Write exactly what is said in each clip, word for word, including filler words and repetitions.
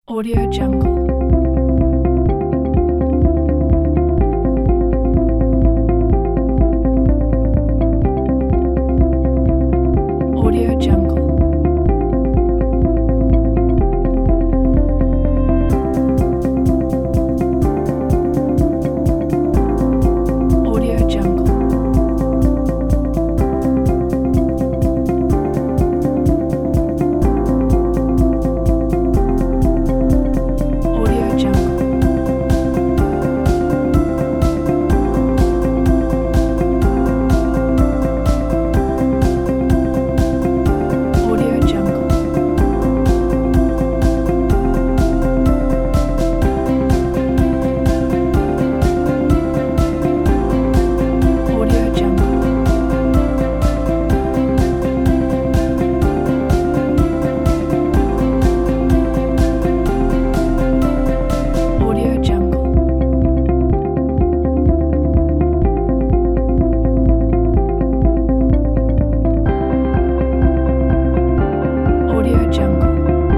Audio Jungle. Audio Jungle. Audio Jungle. Audio Jungle. Audio Jungle. Audio Jungle. Audio Jungle. Audio Jungle.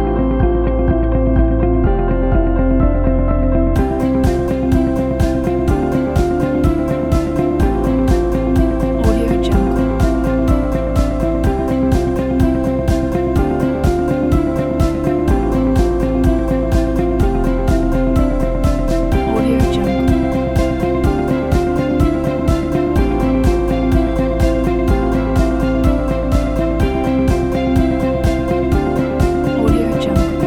Audio Jungle. Audio Jungle. Audio Jungle.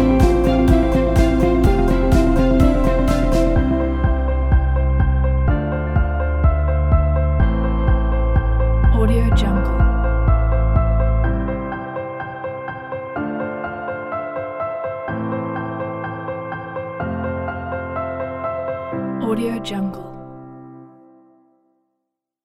Audio Jungle. Audio Jungle.